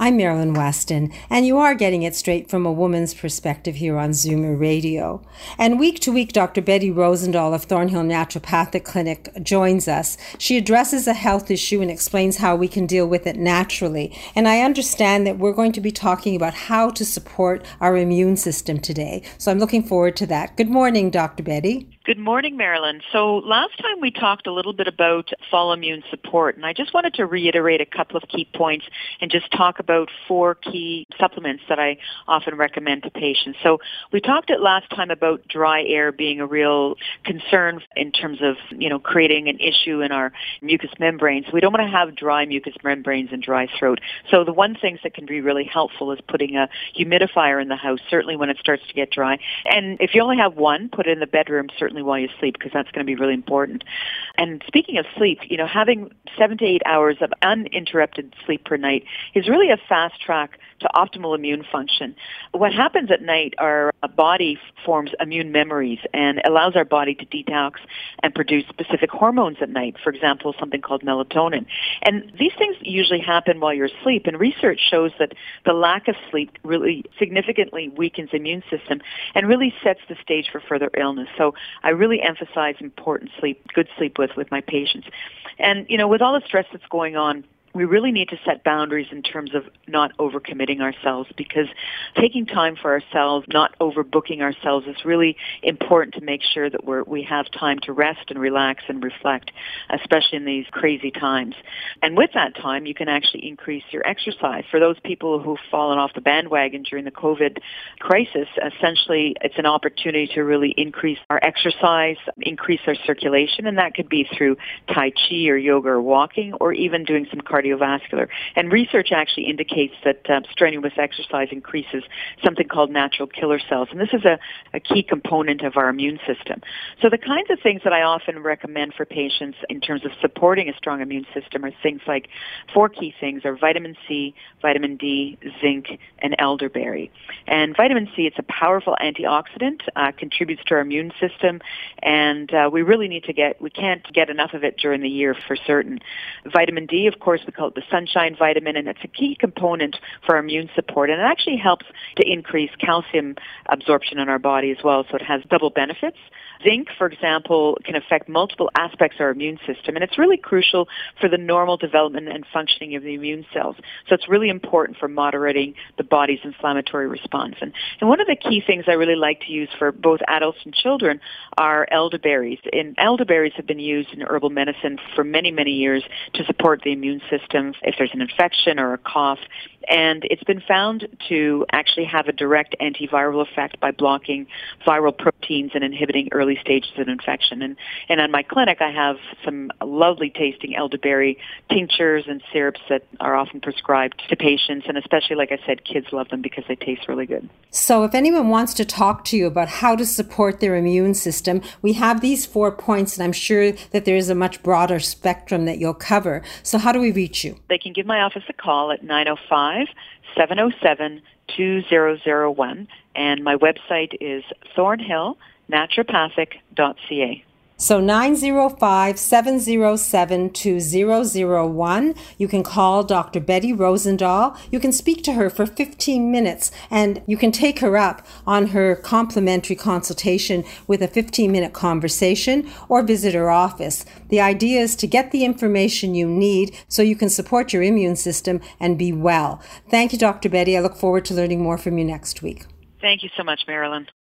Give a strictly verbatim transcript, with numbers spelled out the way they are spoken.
I'm Marilyn Weston, and you are getting it straight from a woman's perspective here on Zoomer Radio. And week to week, Doctor Betty Rosendahl of Thornhill Naturopathic Clinic joins us. She addresses a health issue and explains how we can deal with it naturally. And I understand that we're going to be talking about how to support our immune system today. So I'm looking forward to that. Good morning, Doctor Betty. Good morning, Marilyn. So last time we talked a little bit about fall immune support, and I just wanted to reiterate a couple of key points and just talk about four key supplements that I often recommend to patients. So we talked at last time about dry air being a real concern in terms of, you know, creating an issue in our mucous membranes. We don't want to have dry mucous membranes and dry throat. So the one thing that can be really helpful is putting a humidifier in the house, certainly when it starts to get dry. And if you only have one, put it in the bedroom, certainly while you sleep, because that's going to be really important. And speaking of sleep, you know, having seven to eight hours of uninterrupted sleep per night is really a fast track to optimal immune function. What happens at night, our body forms immune memories and allows our body to detox and produce specific hormones at night, for example, something called melatonin. And these things usually happen while you're asleep, and research shows that the lack of sleep really significantly weakens the immune system and really sets the stage for further illness. So I really emphasize important sleep, good sleep with, with my patients. And, you know, with all the stress that's going on, we really need to set boundaries in terms of not overcommitting ourselves, because taking time for ourselves, not overbooking ourselves, is really important to make sure that we're, we have time to rest and relax and reflect, especially in these crazy times. And with that time, you can actually increase your exercise. For those people who've fallen off the bandwagon during the COVID crisis, essentially it's an opportunity to really increase our exercise, increase our circulation, and that could be through Tai Chi or yoga or walking, or even doing some cardio cardiovascular. And research actually indicates that um, strenuous exercise increases something called natural killer cells. And this is a, a key component of our immune system. So the kinds of things that I often recommend for patients in terms of supporting a strong immune system are things like, four key things are vitamin C, vitamin D, zinc, and elderberry. And vitamin C, it's a powerful antioxidant, uh, contributes to our immune system, and uh, we really need to get, we can't get enough of it during the year for certain. Vitamin D, of course, we call it the sunshine vitamin, and it's a key component for our immune support, and it actually helps to increase calcium absorption in our body as well, so it has double benefits. Zinc, for example, can affect multiple aspects of our immune system, and it's really crucial for the normal development and functioning of the immune cells. So it's really important for moderating the body's inflammatory response. And, and one of the key things I really like to use for both adults and children are elderberries. And elderberries have been used in herbal medicine for many, many years to support the immune system if there's an infection or a cough. And it's been found to actually have a direct antiviral effect by blocking viral proteins and inhibiting early stages of infection. And, and on my clinic, I have some lovely tasting elderberry tinctures and syrups that are often prescribed to patients. And especially, like I said, kids love them because they taste really good. So if anyone wants to talk to you about how to support their immune system, we have these four points, and I'm sure that there is a much broader spectrum that you'll cover. So how do we reach you? They can give my office a call at nine oh five, seven oh seven, two oh oh one, and my website is thornhill naturopathic dot c a. So nine oh five, seven oh seven, two oh oh one. You can call Doctor Betty Rosendahl. You can speak to her for fifteen minutes, and you can take her up on her complimentary consultation with a fifteen-minute conversation, or visit her office. The idea is to get the information you need so you can support your immune system and be well. Thank you, Doctor Betty. I look forward to learning more from you next week. Thank you so much, Marilyn.